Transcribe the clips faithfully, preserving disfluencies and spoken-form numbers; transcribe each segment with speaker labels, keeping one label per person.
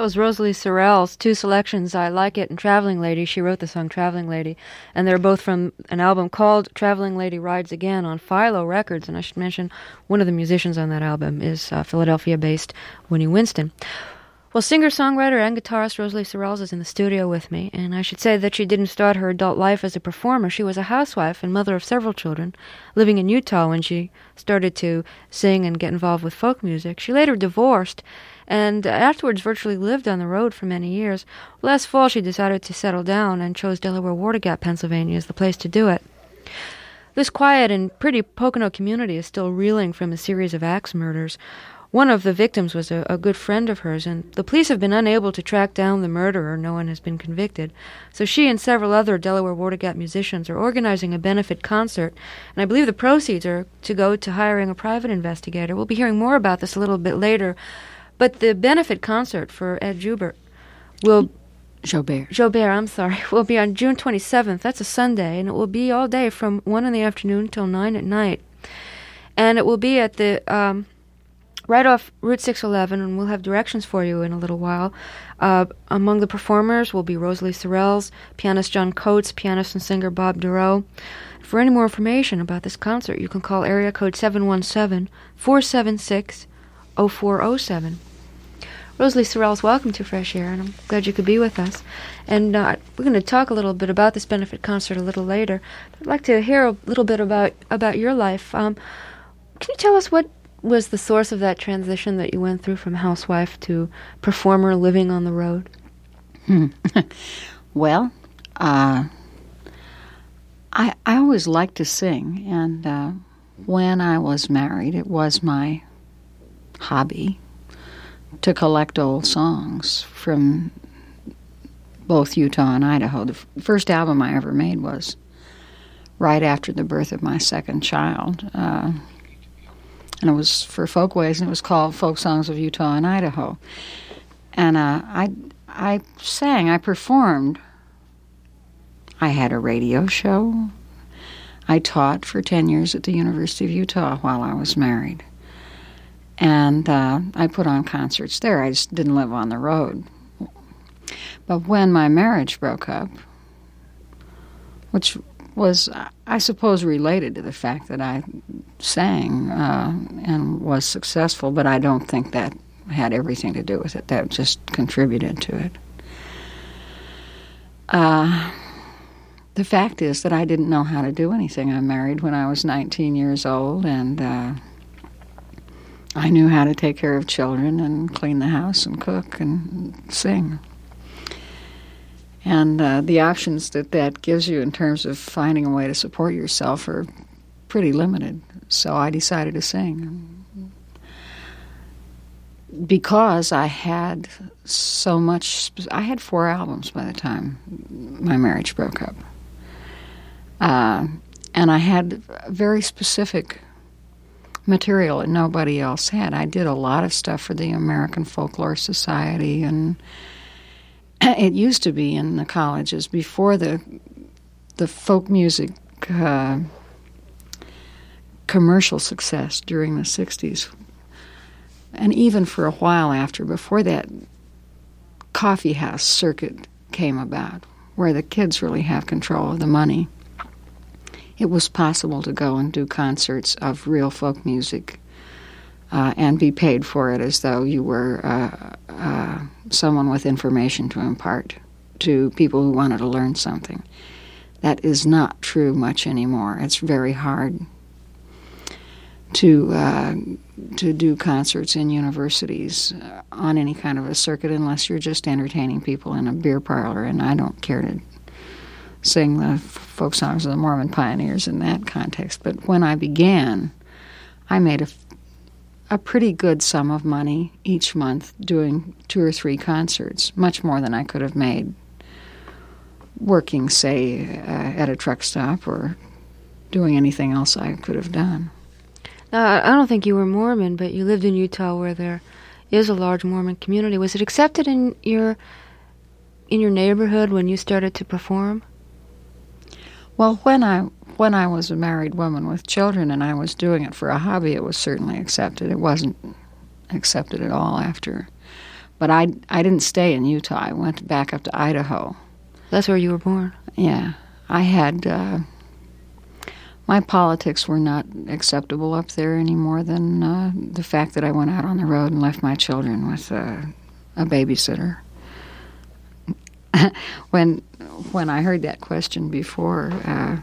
Speaker 1: was Rosalie Sorrell's two selections, I Like It and Traveling Lady. She wrote the song Traveling Lady, and they're both from an album called Traveling Lady Rides Again on Philo Records, and I should mention one of the musicians on that album is uh, Philadelphia-based Winnie Winston. Well, singer-songwriter and guitarist Rosalie Sorrells is in the studio with me, and I should say that she didn't start her adult life as a performer. She was a housewife and mother of several children, living in Utah when she started to sing and get involved with folk music. She later divorced, and afterwards virtually lived on the road for many years. Last fall, she decided to settle down and chose Delaware-Water Gap, Pennsylvania as the place to do it. This quiet and pretty Pocono community is still reeling from a series of axe murders. One of the victims was a, a good friend of hers, and the police have been unable to track down the murderer. No one has been convicted. So she and several other Delaware-Water Gap musicians are organizing a benefit concert, and I believe the proceeds are to go to hiring a private investigator. We'll be hearing more about this a little bit later. But the benefit concert for Ed Joubert will...
Speaker 2: Joubert.
Speaker 1: Joubert, I'm sorry, will be on June twenty-seventh. That's a Sunday, and it will be all day from one in the afternoon till nine at night. And it will be at the... Um, right off Route six eleven, and we'll have directions for you in a little while. Uh, among the performers will be Rosalie Sorrells, pianist John Coates, pianist and singer Bob Dorough. For any more information about this concert, you can call area code seven one seven, four seven six, zero four zero seven. Rosalie Sorrells, welcome to Fresh Air, and I'm glad you could be with us. And uh, we're going to talk a little bit about this benefit concert a little later. I'd like to hear a little bit about, about your life. Um, can you tell us what was the source of that transition that you went through from housewife to performer living on the road?
Speaker 2: Hmm. Well, uh, I I always liked to sing, and uh, when I was married, it was my hobby to collect old songs from both Utah and Idaho. The f- first album I ever made was right after the birth of my second child. Uh, And it was for Folkways, and it was called Folk Songs of Utah and Idaho. And uh, I, I sang, I performed. I had a radio show. I taught for ten years at the University of Utah while I was married. And uh, I put on concerts there. I just didn't live on the road. But when my marriage broke up, which was, I suppose, related to the fact that I sang uh, and was successful, but I don't think that had everything to do with it. That just contributed to it. Uh, the fact is that I didn't know how to do anything. I married when I was nineteen years old, and uh, I knew how to take care of children and clean the house and cook and sing. And uh, the options that that gives you in terms of finding a way to support yourself are pretty limited. So I decided to sing. Because I had so much... I had four albums by the time my marriage broke up. Uh, and I had very specific material that nobody else had. I did a lot of stuff for the American Folklore Society, and it used to be in the colleges before the the folk music uh, commercial success during the sixties, and even for a while after, before that coffee house circuit came about, where the kids really have control of the money. It was possible to go and do concerts of real folk music uh, and be paid for it as though you were uh, uh, someone with information to impart to people who wanted to learn something. That is not true much anymore. It's very hard to uh, to do concerts in universities uh, on any kind of a circuit unless you're just entertaining people in a beer parlor, and I don't care to sing the folk songs of the Mormon pioneers in that context. But when I began, I made a, a pretty good sum of money each month doing two or three concerts, much more than I could have made working, say, uh, at a truck stop or doing anything else I could have done.
Speaker 1: Now, I don't think you were Mormon, but you lived in Utah where there is a large Mormon community. Was it accepted in your in your neighborhood when you started to perform?
Speaker 2: Well, when I when I was a married woman with children and I was doing it for a hobby, it was certainly accepted. It wasn't accepted at all after but I, I didn't stay in Utah. I went back up to Idaho.
Speaker 1: That's where you were born.
Speaker 2: Yeah. I had... Uh, my politics were not acceptable up there any more than uh, the fact that I went out on the road and left my children with uh, a babysitter. when when I heard that question before, uh,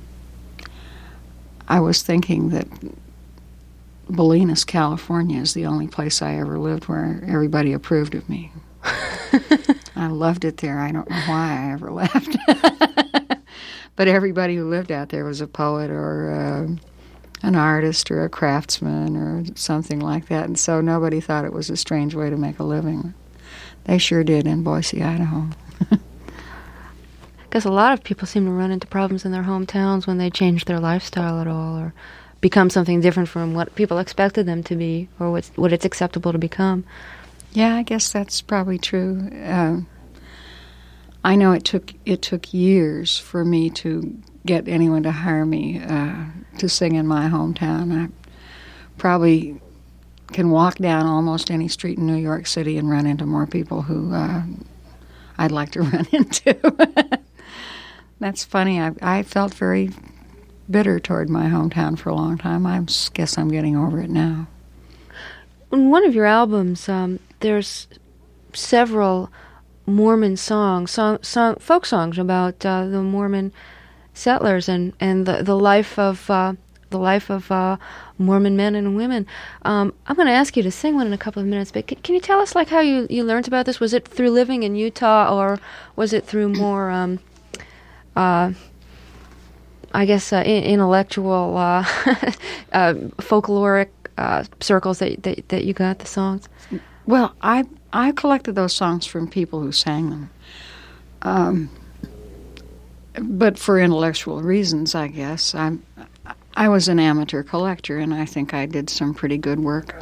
Speaker 2: I was thinking that Bolinas, California is the only place I ever lived where everybody approved of me. I loved it there. I don't know why I ever left. But everybody who lived out there was a poet or uh, an artist or a craftsman or something like that. And so nobody thought it was a strange way to make a living. They sure did in Boise, Idaho.
Speaker 1: Because a lot of people seem to run into problems in their hometowns when they change their lifestyle at all or become something different from what people expected them to be or what's, what it's acceptable to become.
Speaker 2: Yeah, I guess that's probably true. Uh, I know it took it took years for me to get anyone to hire me uh, to sing in my hometown. I probably can walk down almost any street in New York City and run into more people who uh, I'd like to run into. That's funny. I, I felt very bitter toward my hometown for a long time. I guess I'm getting over it now.
Speaker 1: In one of your albums, um, there's several Mormon songs, song, song, folk songs about uh, the Mormon settlers and, and the, the life of uh, the life of uh, Mormon men and women. Um, I'm going to ask you to sing one in a couple of minutes, but can, can you tell us like how you, you learned about this? Was it through living in Utah, or was it through more, um, uh, I guess, uh, intellectual, uh, uh, folkloric uh, circles that, that that you got the songs?
Speaker 2: Well, I I collected those songs from people who sang them, um, but for intellectual reasons, I guess. I I was an amateur collector, and I think I did some pretty good work.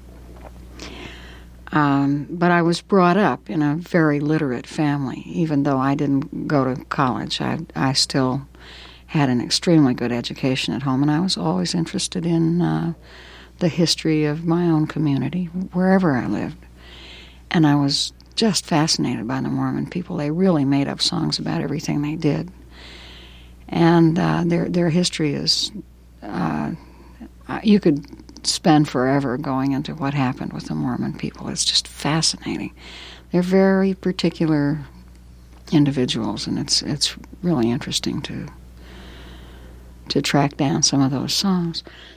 Speaker 2: Um, but I was brought up in a very literate family. Even though I didn't go to college, I I still had an extremely good education at home, and I was always interested in uh, the history of my own community, wherever I lived. And I was just fascinated by the Mormon people. They really made up songs about everything they did. And uh, their their history is, uh, you could spend forever going into what happened with the Mormon people. It's just fascinating. They're very particular individuals, and it's it's really interesting to to track down some of those songs.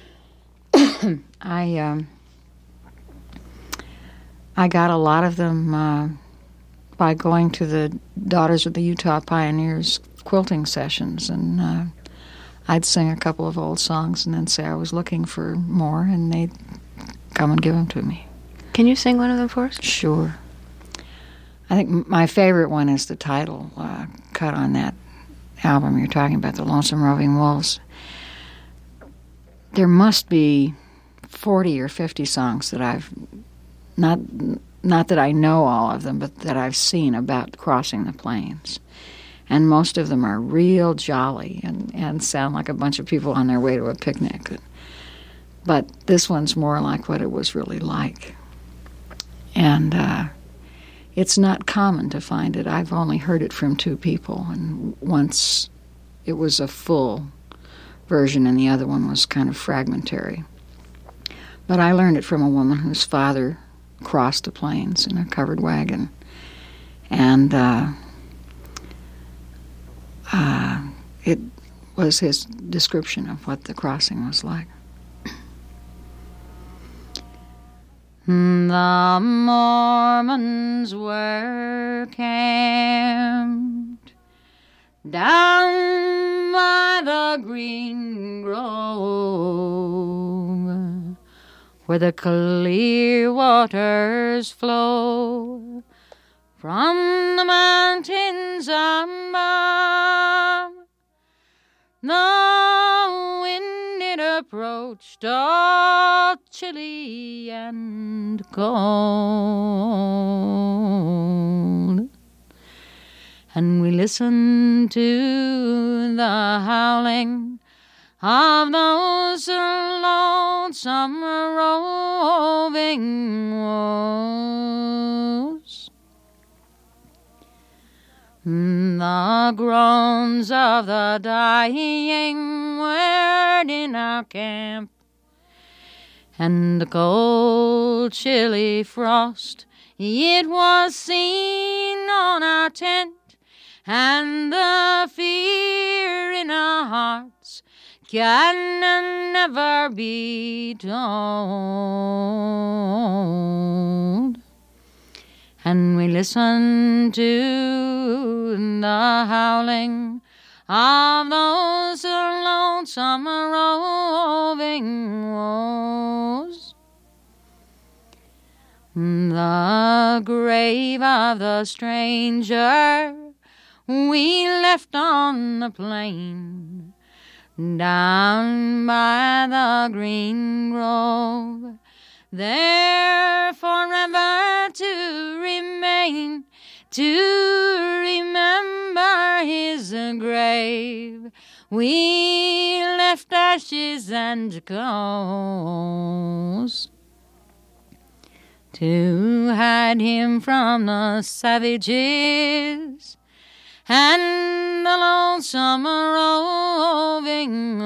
Speaker 2: I um, I got a lot of them uh, by going to the Daughters of the Utah Pioneers quilting sessions, and uh, I'd sing a couple of old songs and then say I was looking for more, and they'd come and give them to me.
Speaker 1: Can you sing one of them for us?
Speaker 2: Sure. I think my favorite one is the title uh, cut on that album you're talking about, The Lonesome Roving Wolves. There must be forty or fifty songs that I've, not not that I know all of them, but that I've seen about crossing the plains. And most of them are real jolly and, and sound like a bunch of people on their way to a picnic. But this one's more like what it was really like. And uh, it's not common to find it. I've only heard it from two people, and once it was a full version and the other one was kind of fragmentary. But I learned it from a woman whose father crossed the plains in a covered wagon. And uh, uh, it was his description of what the crossing was like. The Mormons were camped down by the green grove, where the clear waters flow from the mountains above. The wind it approached all chilly and cold, and we listened to the howling of those lonesome roving woes. The groans of the dying were in our camp, and the cold, chilly frost, it was seen on our tent, and the fear in our hearts can never be told. And we listened to the howling of those lonesome roving woes. The grave of the stranger we left on the plain, down by the green grove, there forever to remain, to remember his grave. We left ashes and clothes to hide him from the savages and the lonesome roving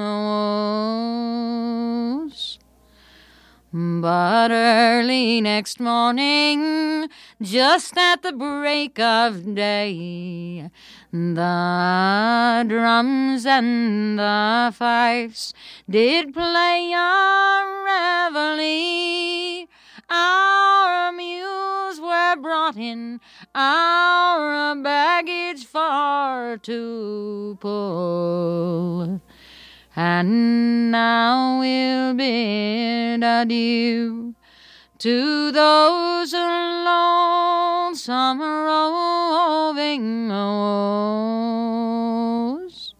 Speaker 2: woes. But early next morning, just at the break of day, the drums and the fifes did play a reveille. Our mules were brought in, our baggage far to pull, and now we'll bid adieu to those lonesome roving woes.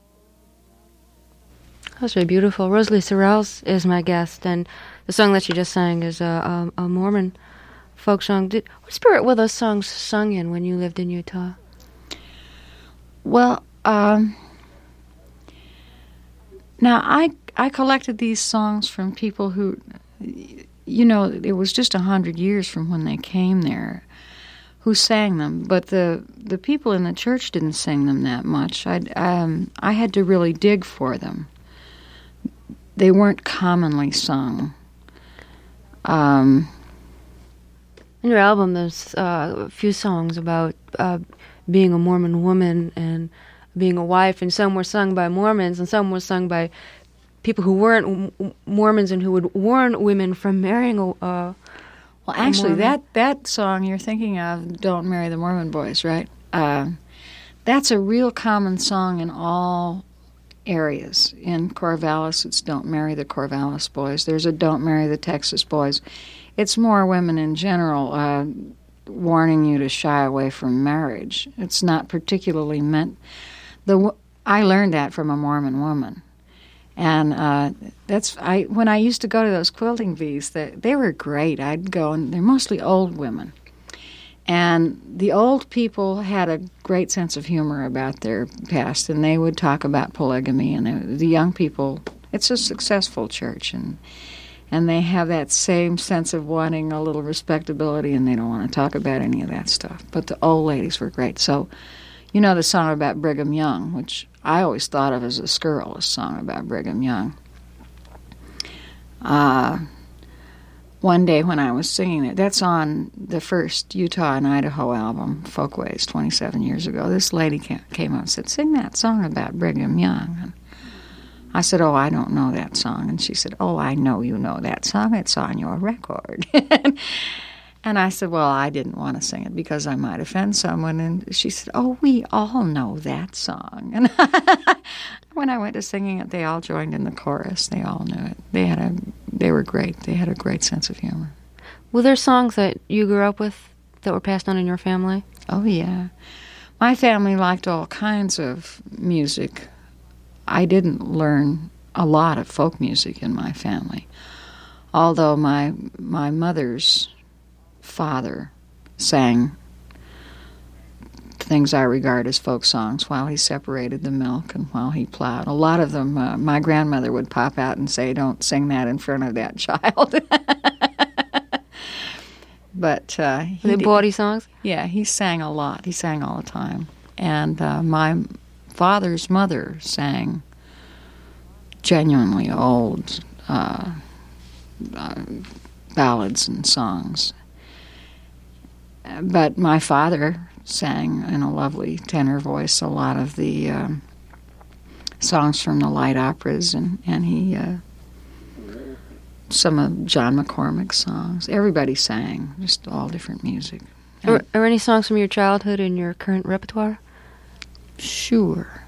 Speaker 1: That's very beautiful. Rosalie Sorrells is my guest, and the song that she just sang is a, a, a Mormon folk song. Did, what spirit were those songs sung in when you lived in Utah?
Speaker 2: Well, um, now I I collected these songs from people who, you know, it was just a hundred years from when they came there, who sang them. But the the people in the church didn't sing them that much. I um I had to really dig for them. They weren't commonly sung. Um,
Speaker 1: in your album, there's uh, a few songs about uh, being a Mormon woman and being a wife, and some were sung by Mormons, and some were sung by people who weren't w- Mormons and who would warn women from marrying a. Uh,
Speaker 2: well, actually, that that song you're thinking of, "Don't Marry the Mormon Boys," right? Uh, that's a real common song in all areas. In Corvallis, it's "Don't Marry the Corvallis Boys." There's a "Don't Marry the Texas Boys." It's more women in general uh, warning you to shy away from marriage. It's not particularly meant. The I learned that from a Mormon woman, and uh, that's I when I used to go to those quilting bees. They, they were great. I'd go, and they're mostly old women. And the old people had a great sense of humor about their past, and they would talk about polygamy. And it, the young people, it's a successful church, and and they have that same sense of wanting a little respectability, and they don't want to talk about any of that stuff. But the old ladies were great. So, you know the song about Brigham Young, which I always thought of as a scurrilous song about Brigham Young. Uh... One day when I was singing it, that's on the first Utah and Idaho album, Folkways, twenty-seven years ago. This lady came up and said, "Sing that song about Brigham Young." And I said, "Oh, I don't know that song." And she said, "Oh, I know you know that song. It's on your record." And I said, "Well, I didn't want to sing it because I might offend someone." And she said, "Oh, we all know that song." And when I went to singing it, they all joined in the chorus. They all knew it. They had a, they were great. They had a great sense of humor.
Speaker 1: Were there songs that you grew up with that were passed on in your family?
Speaker 2: Oh, yeah. My family liked all kinds of music. I didn't learn a lot of folk music in my family, although my my mother's father sang things I regard as folk songs while he separated the milk and while he plowed. A lot of them, uh, my grandmother would pop out and say, "Don't sing that in front of that child." But uh, he
Speaker 1: Were they
Speaker 2: did-
Speaker 1: bawdy songs?
Speaker 2: yeah, he sang a lot. He sang all the time. And uh, my father's mother sang genuinely old uh, uh, ballads and songs. But my father sang in a lovely tenor voice a lot of the um, songs from the light operas, and, and he, uh, some of John McCormick's songs. Everybody sang, just all different music.
Speaker 1: Are, are any songs from your childhood in your current repertoire?
Speaker 2: Sure.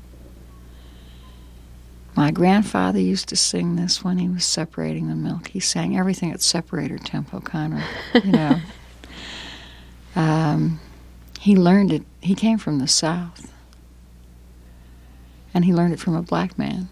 Speaker 2: My grandfather used to sing this when he was separating the milk. He sang everything at separator tempo, kind of, you know. um, he learned it. He came from the South, and he learned it from a black man.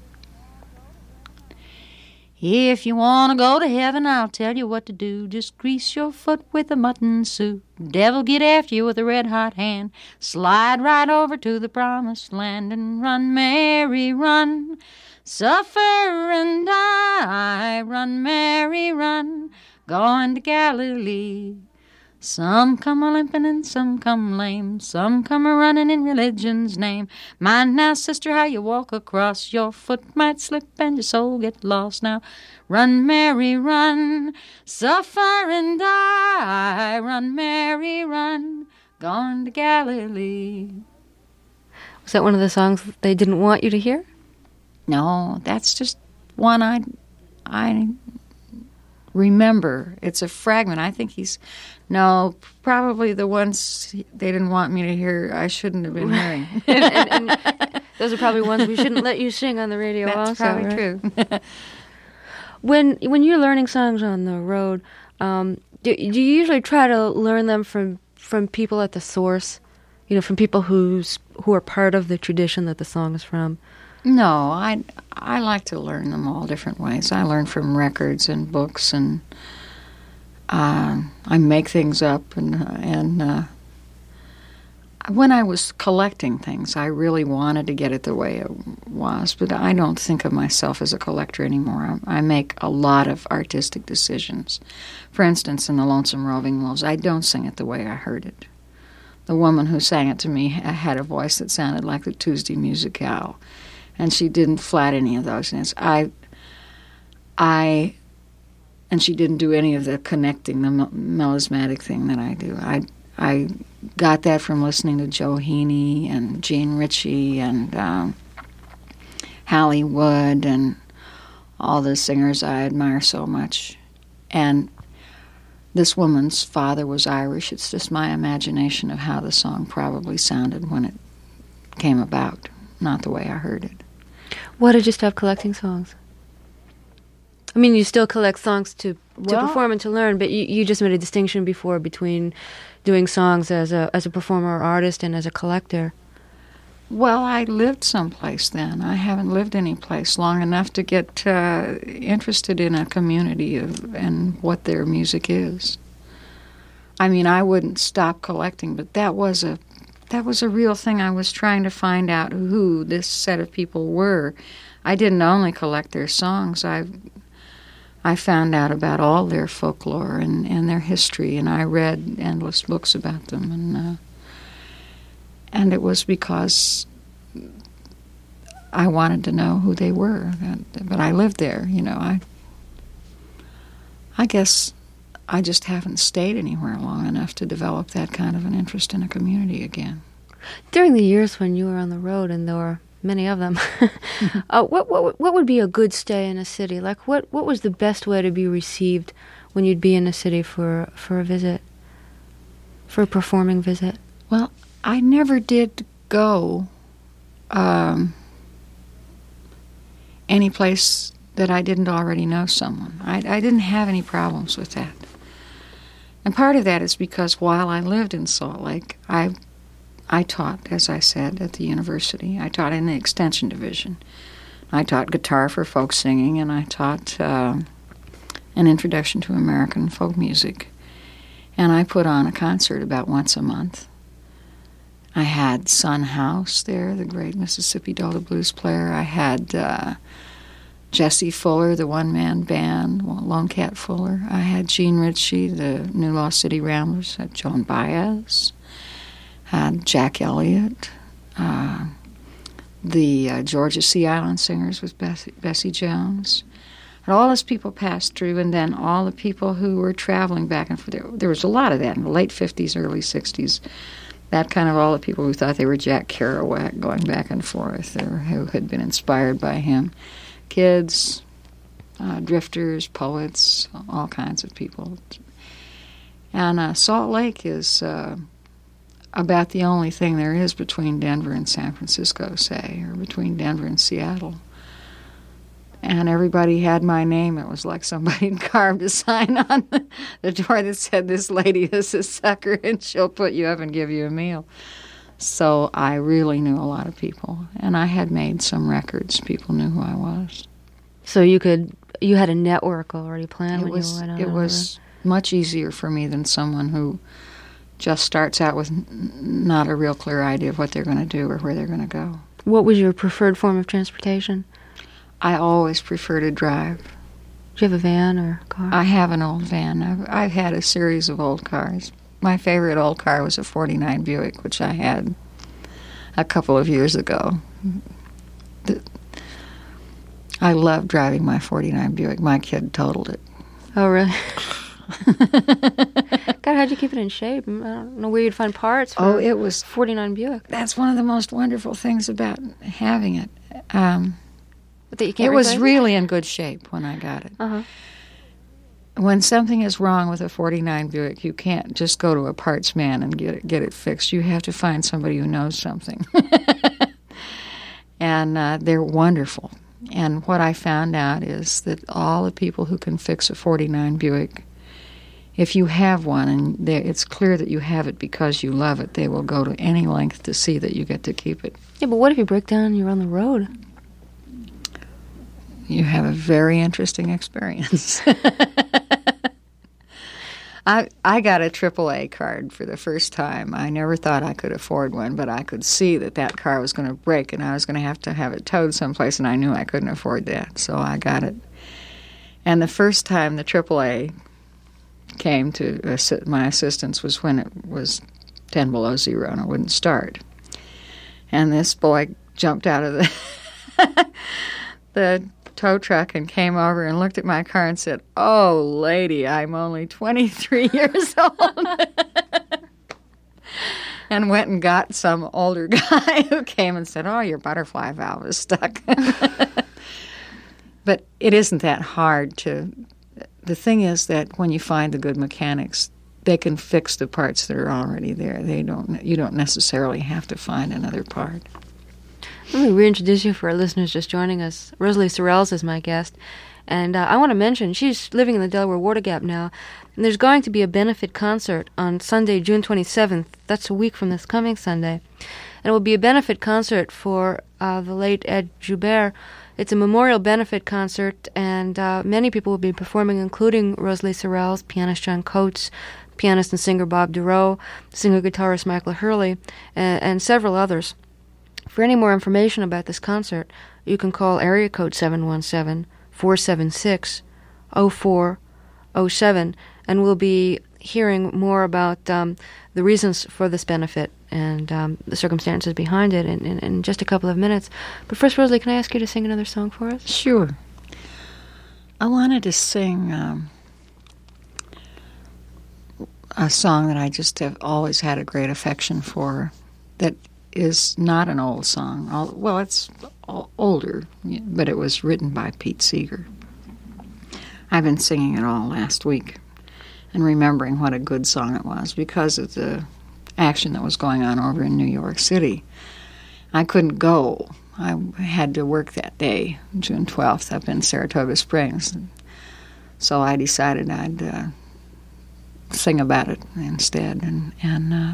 Speaker 2: If you want to go to heaven, I'll tell you what to do. Just grease your foot with a mutton suit. Devil get after you with a red-hot hand. Slide right over to the promised land and run, Mary, run. Suffer and die. Run, Mary, run. Going to Galilee. Some come a limping and some come lame. Some come a running in religion's name. Mind now, sister, how you walk across. Your foot might slip and your soul get lost. Now, run, Mary, run. Suffer and die. Run, Mary, run. Gone to Galilee.
Speaker 1: Was that one of the songs that they didn't want you to hear?
Speaker 2: No, that's just one I, I remember. It's a fragment. I think he's... No, probably the ones they didn't want me to hear, I shouldn't have been hearing.
Speaker 1: and, and, and those are probably ones we shouldn't let you sing on the radio.
Speaker 2: That's
Speaker 1: also,
Speaker 2: probably
Speaker 1: right?
Speaker 2: true.
Speaker 1: When when you're learning songs on the road, um, do, do you usually try to learn them from from people at the source? You know, from people who's who are part of the tradition that the song is from.
Speaker 2: No, I I like to learn them all different ways. I learn from records and books, and uh, I make things up. And and uh, when I was collecting things, I really wanted to get it the way it was. But I don't think of myself as a collector anymore. I, I make a lot of artistic decisions. For instance, in The Lonesome Roving Wolves, I don't sing it the way I heard it. The woman who sang it to me had a voice that sounded like the Tuesday Musicale, and she didn't flat any of those notes. I, I, and she didn't do any of the connecting, the mel- melismatic thing that I do. I, I got that from listening to Joe Heaney and Gene Ritchie and um, Hallie Wood and all the singers I admire so much. And this woman's father was Irish. It's just my imagination of how the song probably sounded when it came about, not the way I heard it.
Speaker 1: Why did you stop collecting songs? I mean, you still collect songs to, to
Speaker 2: Well-
Speaker 1: perform and to learn, but you, you just made a distinction before between doing songs as a as a performer or artist and as a collector.
Speaker 2: Well, I lived someplace then. I haven't lived any place long enough to get uh, interested in a community of, and what their music is. I mean, I wouldn't stop collecting, but that was a that was a real thing. I was trying to find out who this set of people were. I didn't only collect their songs. I I found out about all their folklore and, and their history, and I read endless books about them. And uh, and it was because I wanted to know who they were. But I lived there, you know. I I guess I just haven't stayed anywhere long enough to develop that kind of an interest in a community again.
Speaker 1: During the years when you were on the road, and there were many of them, uh, what what what would be a good stay in a city? Like, what, what was the best way to be received when you'd be in a city for for a visit, for a performing visit?
Speaker 2: Well, I never did go um, any place that I didn't already know someone. I, I didn't have any problems with that. And part of that is because while I lived in Salt Lake, I I taught, as I said, at the university. I taught in the extension division. I taught guitar for folk singing, and I taught uh, an introduction to American folk music. And I put on a concert about once a month. I had Son House there, the great Mississippi Delta blues player. I had uh, Jesse Fuller, the one-man band, Lone Cat Fuller. I had Gene Ritchie, the New Lost City Ramblers. I had Joan Baez. Had Jack Elliott. Uh, the uh, Georgia Sea Island Singers with Bessie, Bessie Jones. And all those people passed through, and then all the people who were traveling back and forth. There, there was a lot of that in the late fifties, early sixties. That kind of all the people who thought they were Jack Kerouac going back and forth, or who had been inspired by him. Kids, uh, drifters, poets, all kinds of people. And uh, Salt Lake is uh, about the only thing there is between Denver and San Francisco, say, or between Denver and Seattle. And everybody had my name. It was like somebody had carved a sign on the, the door that said, "This lady is a sucker, and she'll put you up and give you a meal." So I really knew a lot of people, and I had made some records. People knew who I was.
Speaker 1: So you could, you had a network already planned
Speaker 2: It
Speaker 1: when
Speaker 2: was,
Speaker 1: you went on.
Speaker 2: it was much easier for me than someone who just starts out with n- not a real clear idea of what they're going to do or where they're going to go.
Speaker 1: What was your preferred form of transportation?
Speaker 2: I always prefer to drive.
Speaker 1: Do you have a van or a car?
Speaker 2: I have an old van. I've, I've had a series of old cars. My favorite old car was a forty-nine Buick, which I had a couple of years ago. The, I love driving my forty-nine Buick. My kid totaled it.
Speaker 1: Oh, really? God, how'd you keep it in shape? I don't know where you'd find parts for
Speaker 2: Oh, it was...
Speaker 1: forty-nine Buick.
Speaker 2: That's one of the most wonderful things about having it. Um...
Speaker 1: That you can't
Speaker 2: It was
Speaker 1: replace?
Speaker 2: really in good shape when I got it.
Speaker 1: Uh-huh.
Speaker 2: When something is wrong with a forty-nine Buick, you can't just go to a parts man and get it, get it fixed. You have to find somebody who knows something. And uh, they're wonderful. And what I found out is that all the people who can fix a forty-nine Buick, if you have one and it's clear that you have it because you love it, they will go to any length to see that you get to keep it.
Speaker 1: Yeah, but what if you break down and you're on the road?
Speaker 2: You have a very interesting experience. I I got a triple A card for the first time. I never thought I could afford one, but I could see that that car was going to break and I was going to have to have it towed someplace, and I knew I couldn't afford that, so I got it. And the first time the triple A came to assi- my assistance was when it was ten below zero and it wouldn't start. And this boy jumped out of the the tow truck and came over and looked at my car and said, "Oh, lady, I'm only twenty-three years old." And went and got some older guy who came and said, "Oh, your butterfly valve is stuck." But it isn't that hard to... The thing is that when you find the good mechanics, they can fix the parts that are already there. They don't. You don't necessarily have to find another part.
Speaker 1: Let me reintroduce you for our listeners just joining us. Rosalie Sorrells is my guest. And uh, I want to mention, she's living in the Delaware Water Gap now. And there's going to be a benefit concert on Sunday, June twenty-seventh. That's a week from this coming Sunday. And it will be a benefit concert for uh, the late Ed Joubert. It's a memorial benefit concert, and uh, many people will be performing, including Rosalie Sorrells, pianist John Coates, pianist and singer Bob Dorough, singer-guitarist Michael Hurley, and, and several others. For any more information about this concert, you can call area code seven one seven, four seven six, zero four zero seven, and we'll be hearing more about um, the reasons for this benefit and um, the circumstances behind it in, in, in just a couple of minutes. But first, Rosalie, can I ask you to sing another song for us?
Speaker 2: Sure. I wanted to sing um, a song that I just have always had a great affection for, that is not an old song. Well, it's older, but it was written by Pete Seeger. I've been singing it all last week and remembering what a good song it was because of the action that was going on over in New York City. I couldn't go. I had to work that day, June twelfth, up in Saratoga Springs. So I decided I'd uh, sing about it instead. And, and uh,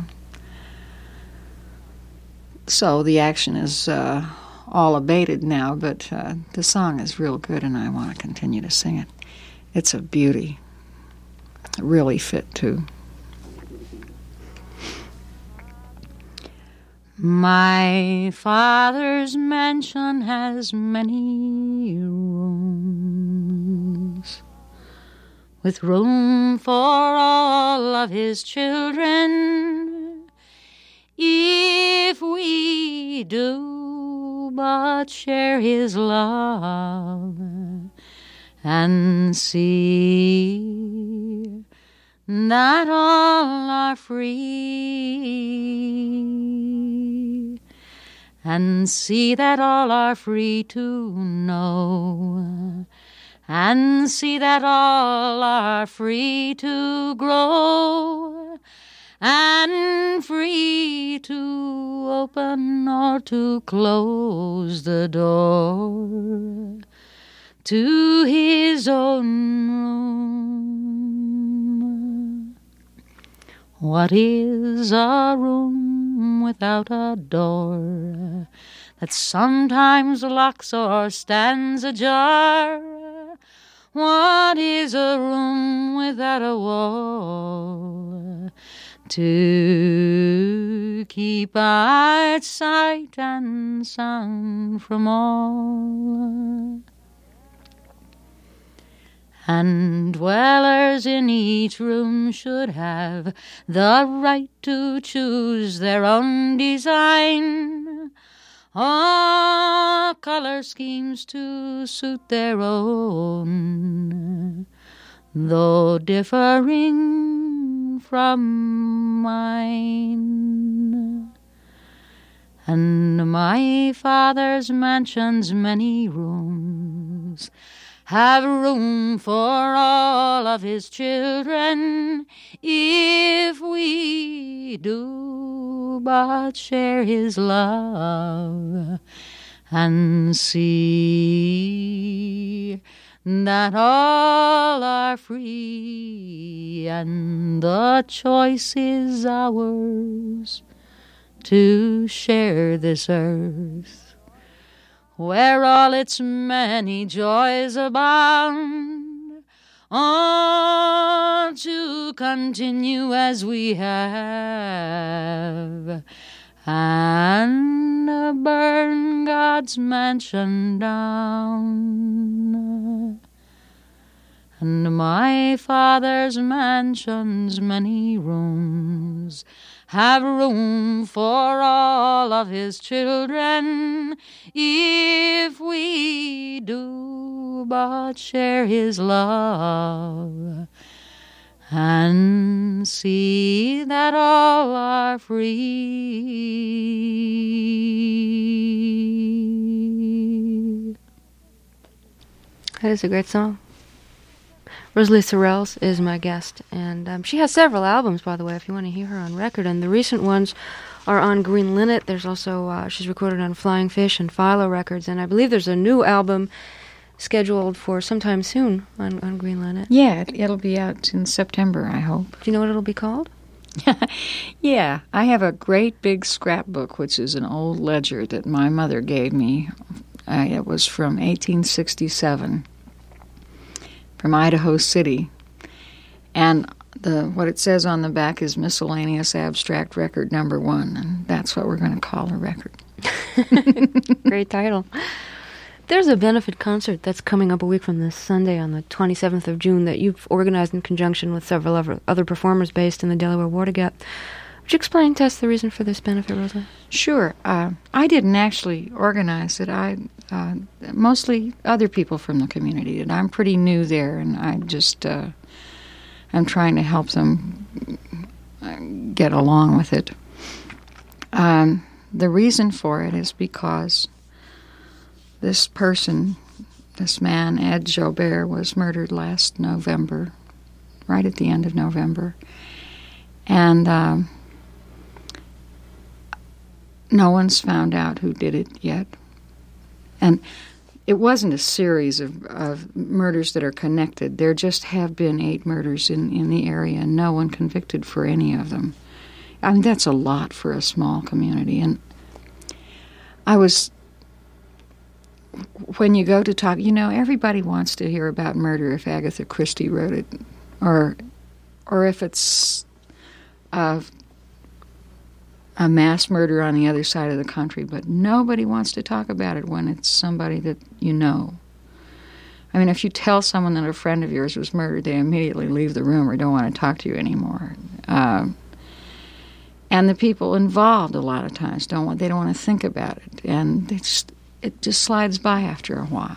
Speaker 2: so the action is uh, all abated now, but uh, the song is real good, and I want to continue to sing it. It's a beauty. Really fit, too. My father's mansion has many rooms, with room for all of his children, if we do but share his love and see that all are free, and see that all are free to know, and see that all are free to grow, and free to open or to close the door to his own room. What is a room without a door that sometimes locks or stands ajar? What is a room without a wall to keep out sight and sound from all? And dwellers in each room should have the right to choose their own design, or color schemes to suit their own, though differing from mine. And my father's mansion's many rooms have room for all of his children, if we do but share his love and see that all are free, and the choice is ours to share this earth, where all its many joys abound, or to continue as we have, and burn God's mansion down. And my father's mansion's many rooms have room for all of his children, if we do but share his love and see that all are free.
Speaker 1: That is a great song. Rosalie Sorrells is my guest, and um, she has several albums, by the way, if you want to hear her on record, and the recent ones are on Green Linnet. There's also, uh, she's recorded on Flying Fish and Philo Records, and I believe there's a new album scheduled for sometime soon on, on Green Linnet.
Speaker 2: Yeah, it, it'll be out in September, I hope.
Speaker 1: Do you know what it'll be called?
Speaker 2: Yeah, I have a great big scrapbook, which is an old ledger that my mother gave me. Uh, it was from eighteen sixty-seven. From Idaho City, and the what it says on the back is Miscellaneous Abstract Record Number One, and that's what we're going to call a record.
Speaker 1: Great title. There's a benefit concert that's coming up a week from this Sunday on the twenty-seventh of June that you've organized in conjunction with several other, other performers based in the Delaware Water Gap. Would you explain to us the reason for this benefit, Rosa?
Speaker 2: Sure. Uh, I didn't actually organize it. I uh, mostly other people from the community did. I'm pretty new there, and I just uh, I'm trying to help them get along with it. Um, the reason for it is because this person, this man, Ed Jobert, was murdered last November, right at the end of November, and Um, no one's found out who did it yet. And it wasn't a series of, of murders that are connected. There just have been eight murders in, in the area, and no one convicted for any of them. I mean, that's a lot for a small community. And I was, when you go to talk, you know, everybody wants to hear about murder if Agatha Christie wrote it, or, or if it's uh, a mass murder on the other side of the country, but nobody wants to talk about it when it's somebody that you know. I mean, if you tell someone that a friend of yours was murdered, they immediately leave the room or don't want to talk to you anymore. Uh, and the people involved a lot of times don't want, they don't want to think about it. And it's, it just slides by after a while.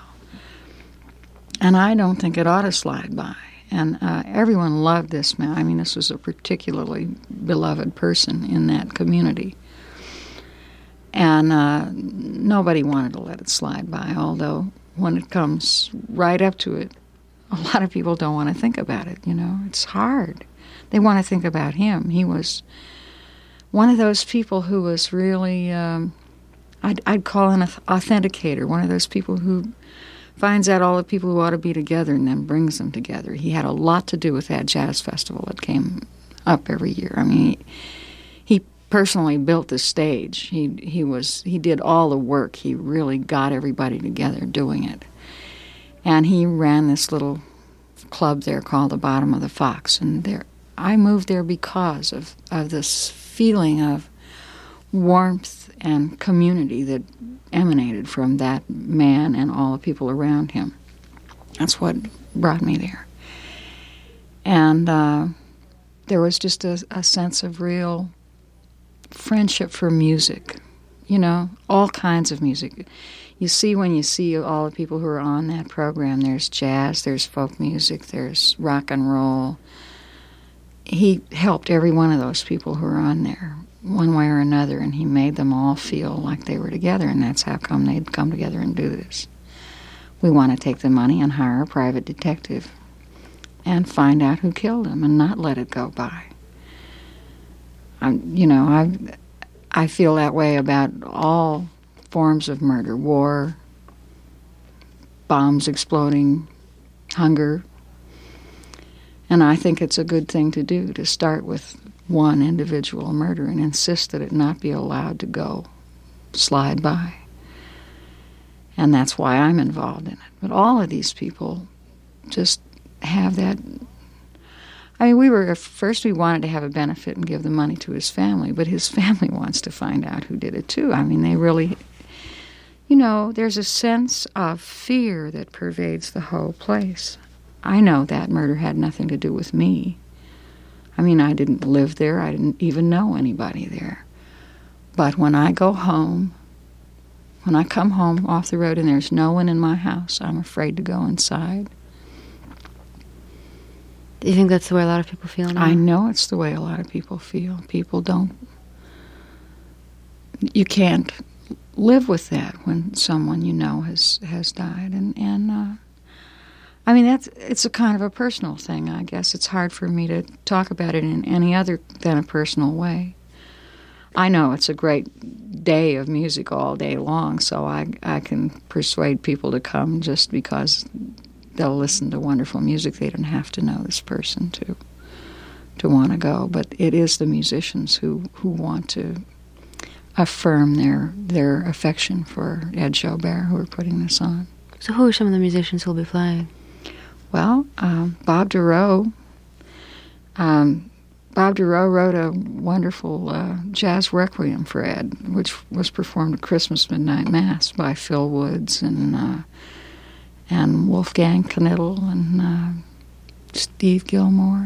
Speaker 2: And I don't think it ought to slide by. And uh, everyone loved this man. I mean, this was a particularly beloved person in that community. And uh, nobody wanted to let it slide by, although when it comes right up to it, a lot of people don't want to think about it, you know. It's hard. They want to think about him. He was one of those people who was really, um, I'd, I'd call an authenticator, one of those people who finds out all the people who ought to be together and then brings them together. He had a lot to do with that jazz festival that came up every year. I mean, he, he personally built the stage. He he was he did all the work. He really got everybody together doing it. And he ran this little club there called the Bottom of the Fox. And there, I moved there because of, of this feeling of warmth and community that emanated from that man and all the people around him. That's what brought me there. And uh, there was just a, a sense of real friendship for music, you know, all kinds of music. You see when you see all the people who are on that program, there's jazz, there's folk music, there's rock and roll. He helped every one of those people who are on there one way or another, and he made them all feel like they were together, and that's how come they'd come together and do this. We want to take the money and hire a private detective and find out who killed him and not let it go by. I'm, you know, I I feel that way about all forms of murder, war, bombs exploding, hunger. And I think it's a good thing to do, to start with one individual murder and insist that it not be allowed to go slide by. And that's why I'm involved in it. But all of these people just have that. I mean, we were, first we wanted to have a benefit and give the money to his family, but his family wants to find out who did it too. I mean, they really, you know, there's a sense of fear that pervades the whole place. I know that murder had nothing to do with me. I mean, I didn't live there. I didn't even know anybody there. But when I go home, when I come home off the road and there's no one in my house, I'm afraid to go inside.
Speaker 1: Do you think that's the way a lot of people feel now?
Speaker 2: I know it's the way a lot of people feel. People don't... You can't live with that when someone you know has, has died. And, and uh, I mean, that's it's a kind of a personal thing, I guess. It's hard for me to talk about it in any other than a personal way. I know it's a great day of music all day long, so I, I can persuade people to come just because they'll listen to wonderful music. They don't have to know this person to to want to go. But it is the musicians who, who want to affirm their their affection for Ed Joubert who are putting this on.
Speaker 1: So who are some of the musicians who will be playing?
Speaker 2: Well, um, Bob Dorough. Um, Bob Dorough wrote a wonderful uh, jazz requiem for Ed, which was performed at Christmas Midnight Mass by Phil Woods and uh, and Wolfgang Knittel and uh, Steve Gilmore.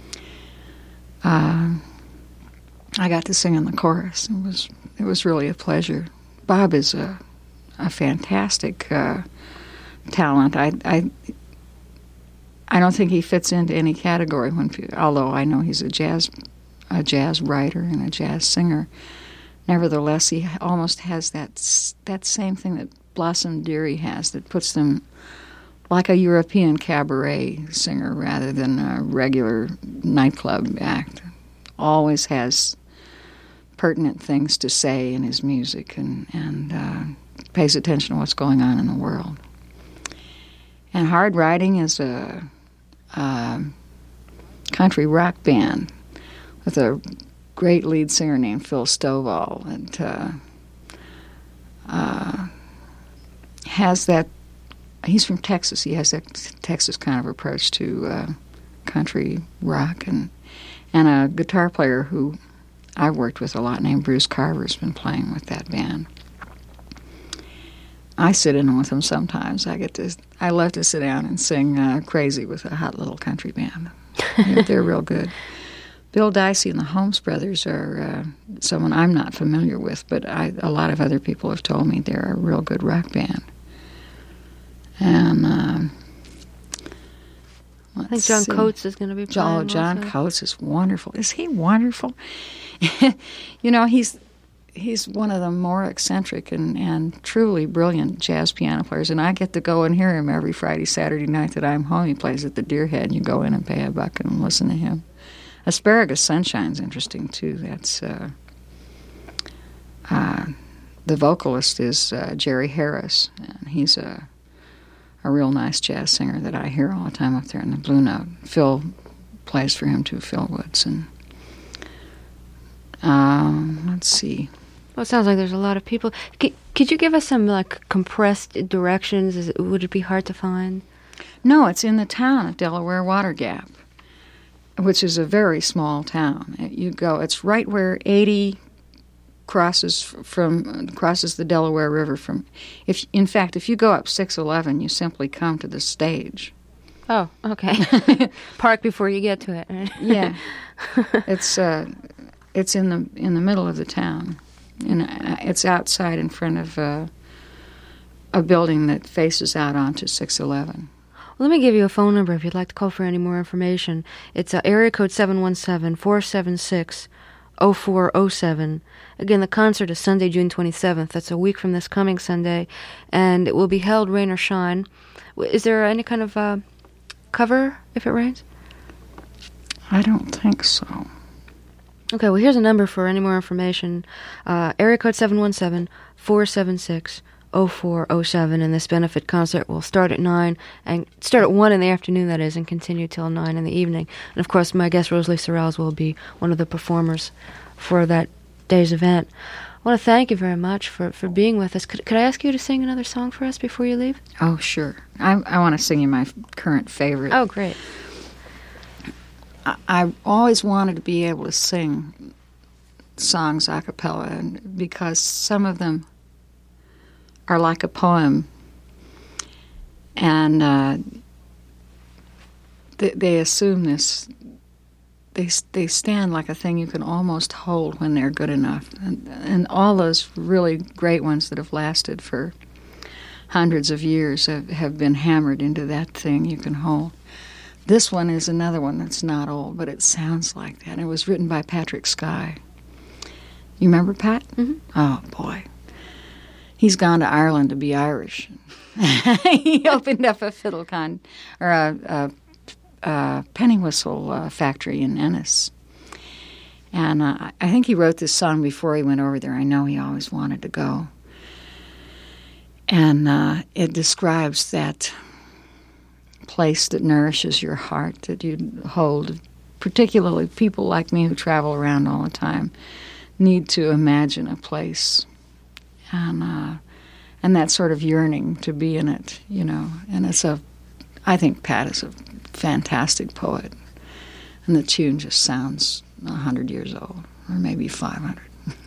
Speaker 2: Uh, I got to sing in the chorus. It was it was really a pleasure. Bob is a a fantastic uh, talent. I. I I don't think he fits into any category. When, although I know he's a jazz, a jazz writer and a jazz singer, nevertheless, he almost has that that same thing that Blossom Dearie has, that puts them like a European cabaret singer rather than a regular nightclub act. Always has pertinent things to say in his music and and uh, pays attention to what's going on in the world. And Hard Riding is a Uh, country rock band with a great lead singer named Phil Stovall, and uh, uh, has that. He's from Texas. He has that Texas kind of approach to uh, country rock, and and a guitar player who I worked with a lot named Bruce Carver's been playing with that band. I sit in with them sometimes. I get to. I love to sit down and sing uh, "Crazy" with a hot little country band. they're, they're real good. Bill Dicey and the Holmes Brothers are uh, someone I'm not familiar with, but I, a lot of other people have told me they're a real good rock band. And uh,
Speaker 1: I think John see. Coates is going to be playing.
Speaker 2: Oh, John
Speaker 1: also.
Speaker 2: Coates is wonderful. Is he wonderful? You know, he's. He's one of the more eccentric and, and truly brilliant jazz piano players, and I get to go and hear him every Friday, Saturday night that I'm home. He plays at the Deerhead, and you go in and pay a buck and listen to him. Asparagus Sunshine's interesting, too. That's uh, uh, the vocalist is uh, Jerry Harris, and he's a, a real nice jazz singer that I hear all the time up there in the Blue Note. Phil plays for him, too, Phil Woods. And um, let's see.
Speaker 1: Well, it sounds like there's a lot of people. C- could you give us some like compressed directions? Is it, would it be hard to find?
Speaker 2: No, it's in the town of Delaware Water Gap, which is a very small town. You go, it's right where eighty crosses from crosses the Delaware River from. If in fact, if you go up six eleven, you simply come to the stage.
Speaker 1: Oh, okay. Park before you get to it. Right?
Speaker 2: Yeah, it's uh, it's in the in the middle of the town. And it's outside in front of uh, a building that faces out onto six eleven.
Speaker 1: Well, let me give you a phone number if you'd like to call for any more information. It's uh, area code seven one seven, four seven six, zero four zero seven. Again, the concert is Sunday, June twenty-seventh. That's a week from this coming Sunday, and it will be held rain or shine. Is there any kind of uh, cover if it rains?
Speaker 2: I don't think so.
Speaker 1: Okay, well, here's a number for any more information. Uh, area code seven one seven, four seven six, zero four zero seven, and this benefit concert will start at nine, and start at one in the afternoon, that is, and continue till nine in the evening. And, of course, my guest, Rosalie Sorrells, will be one of the performers for that day's event. I want to thank you very much for, for being with us. Could, could I ask you to sing another song for us before you leave?
Speaker 2: Oh, sure. I, I want to sing you my current favorite.
Speaker 1: Oh, great.
Speaker 2: I always wanted to be able to sing songs a cappella, and because some of them are like a poem, and uh, they, they assume this. They they stand like a thing you can almost hold when they're good enough, and, and all those really great ones that have lasted for hundreds of years have, have been hammered into that thing you can hold. This one is another one that's not old, but it sounds like that. It was written by Patrick Skye. You remember Pat?
Speaker 1: Mm-hmm.
Speaker 2: Oh, boy. He's gone to Ireland to be Irish. He opened up a fiddle con, or a, a, a penny whistle uh, factory in Ennis. And uh, I think he wrote this song before he went over there. I know he always wanted to go. And uh, it describes that place that nourishes your heart, that you hold. Particularly people like me who travel around all the time need to imagine a place, and uh, and that sort of yearning to be in it, you know. And it's a, I think Pat is a fantastic poet, and the tune just sounds a hundred years old, or maybe five hundred.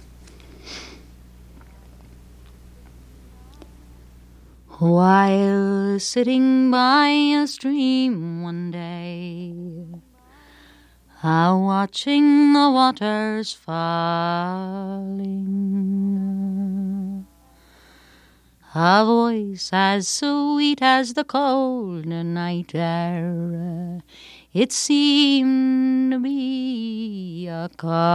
Speaker 3: While sitting by a stream one day, a watching the waters falling, a voice as sweet as the cold night air, it seemed to be a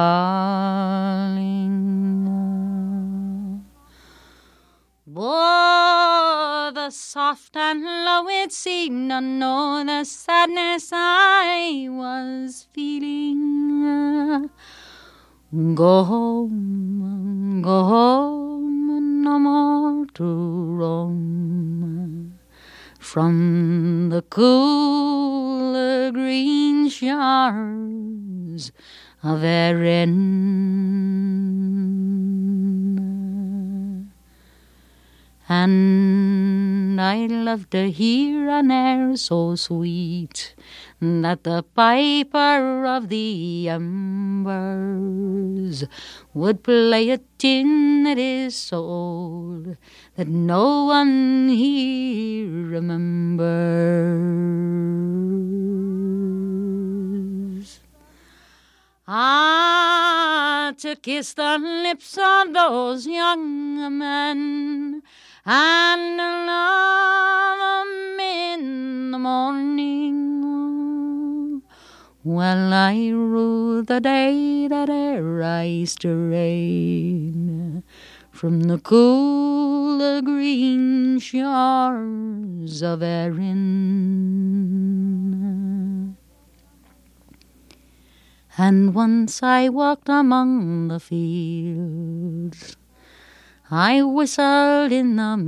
Speaker 3: calling. Oh, the soft and low it seemed to know the sadness I was feeling. Go home, go home, no more to roam from the cool green shores of Erin. And and I love to hear an air so sweet that the piper of the embers would play a tune that is so old that no one here remembers. Ah, to kiss the lips of those young men and love them in the morning. Well, I rue the day that e'er I strayed from the cool green shores of Erin. And once I walked among the fields, I whistled in the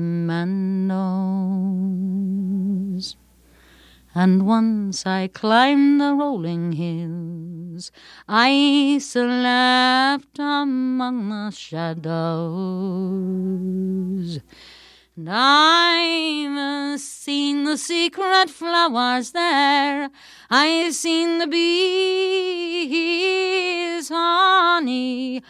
Speaker 3: meadows, and once I climbed the rolling hills, I slept among the shadows. And I've seen the secret flowers there, I've seen the bees honey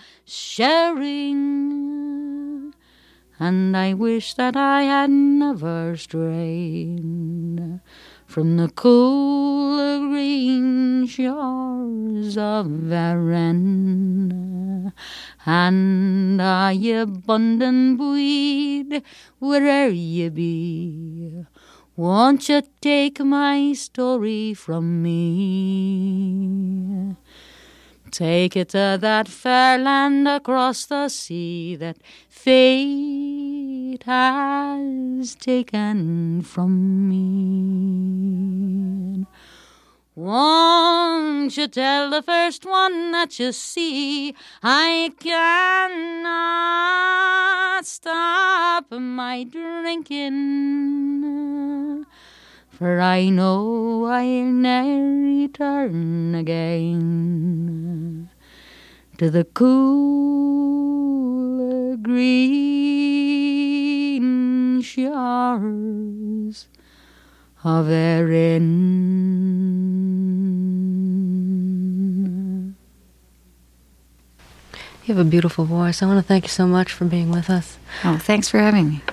Speaker 3: sharing, and I wish that I had never strayed from the cool green shores of Erin. And ah, ye abundant weed, where'er ye be, won't you take my story from me? Take it to that fair land across the sea that fate has taken from me. Won't you tell the first one that you see I cannot stop my drinking, for I know I'll ne'er return again to the cool green shores of Erin.
Speaker 1: You have a beautiful voice. I want to thank you so much for being with us.
Speaker 2: Oh, thanks for having me.